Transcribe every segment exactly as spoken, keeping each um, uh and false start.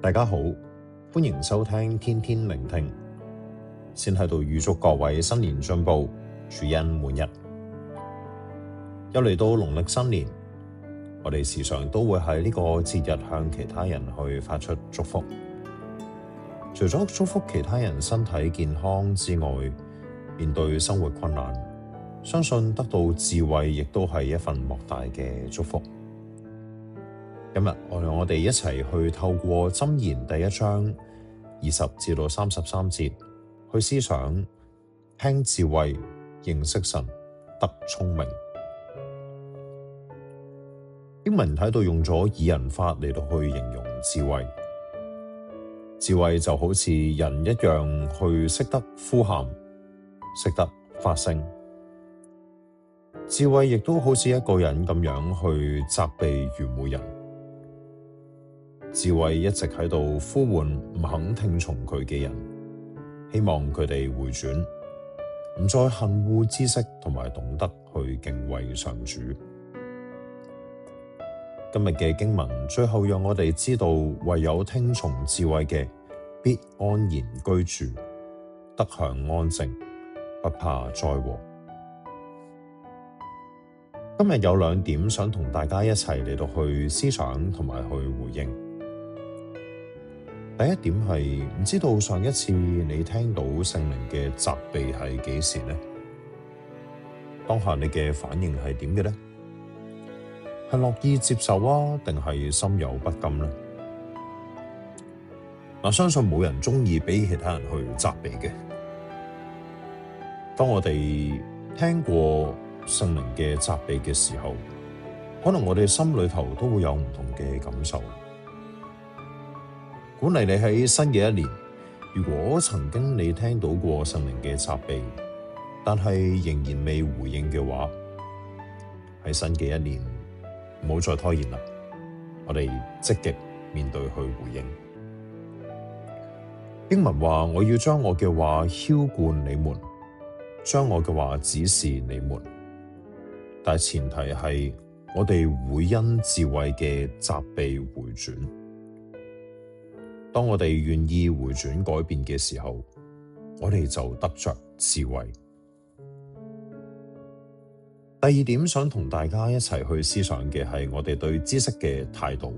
大家好，歡迎收聽天天聆聽。先喺度預祝各位新年進步，主恩滿溢。又嚟到農曆新年，我哋時常都會喺呢個節日向其他人去發出祝福。除咗祝福其他人身體健康之外，面對生活困難，相信得到智慧亦都係一份莫大嘅祝福。今日我哋我哋一齊去透過箴言第一章二十至到三十三節去思想，聽智慧，認識神，得聰明。經文喺度用咗擬人法嚟到去形容智慧。智慧就好似人一樣去識得呼喊，識得發聲。智慧亦都好似一個人咁樣去責備愚昧人。智慧一直喺度呼喚唔肯聽從佢嘅人，希望佢哋回轉，唔再恨惡知識同埋懂得去敬畏上主。今日嘅經文最後讓我哋知道，唯有聽從智慧嘅，必安然居住，得享安靜，不怕災禍。今日有兩點想同大家一齊嚟到去思想同埋去回應。第一點係，唔知道上一次你聽到聖靈嘅責備係幾時呢？當下你嘅反應係點嘅呢？係樂意接受啊，定係心有不甘呢？我相信冇人鍾意俾其他人去責備嘅。當我哋聽過聖靈嘅責備嘅時候，可能我哋心裏頭都會有唔同嘅感受。鼓勵你喺新嘅一年，如果曾經你聽到過聖靈嘅責備，但係仍然未回應嘅話，喺新嘅一年唔好再拖延啦，我哋積極面對去回應。經文話：我要將我嘅話澆灌你們，將我嘅話指示你們。但前提係我哋會因智慧嘅責備回轉。當我哋願意回轉改變嘅時候，我哋就得着智慧。第二點想同大家一齊去思想嘅係我哋對知識嘅態度。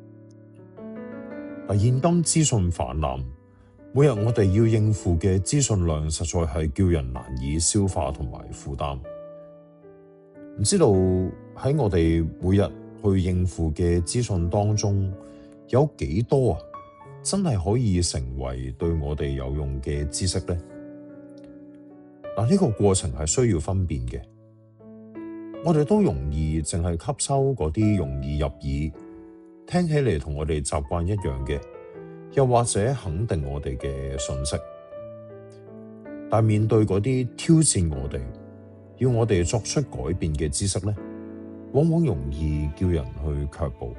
現今資訊氾濫，每日我哋要應付嘅資訊量實在係叫人難以消化同埋負擔。唔知道喺我哋每日去應付嘅資訊當中，有幾多啊真係可以成為對我哋有用嘅知識呢？嗱，呢個過程係需要分辨嘅。我哋都容易淨係吸收嗰啲容易入耳、聽起嚟同我哋習慣一樣嘅，又或者肯定我哋嘅信息。但面對嗰啲挑戰我哋，要我哋作出改變嘅知識呢，往往容易叫人去卻步。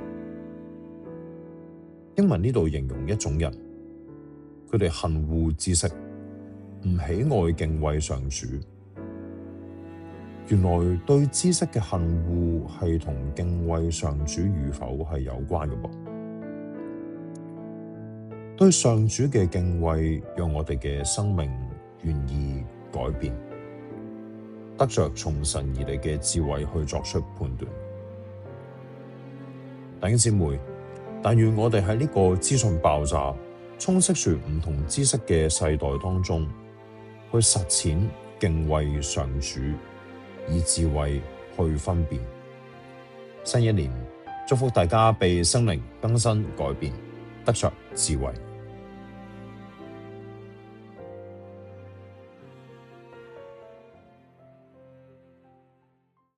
經文呢度形容一種人，佢哋恨惡知識，唔喜愛敬畏上主。原來對知識嘅恨惡係同敬畏上主與否係有關嘅噃。對上主嘅敬畏，讓我哋嘅生命願意改變，得着從神而嚟嘅智慧去作出判斷。弟兄姊妹，但願我哋喺呢個資訊爆炸、充斥住唔同知識嘅世代當中，去實踐敬畏上主，以智慧去分辨。新一年，祝福大家被聖靈更新改變，得着智慧。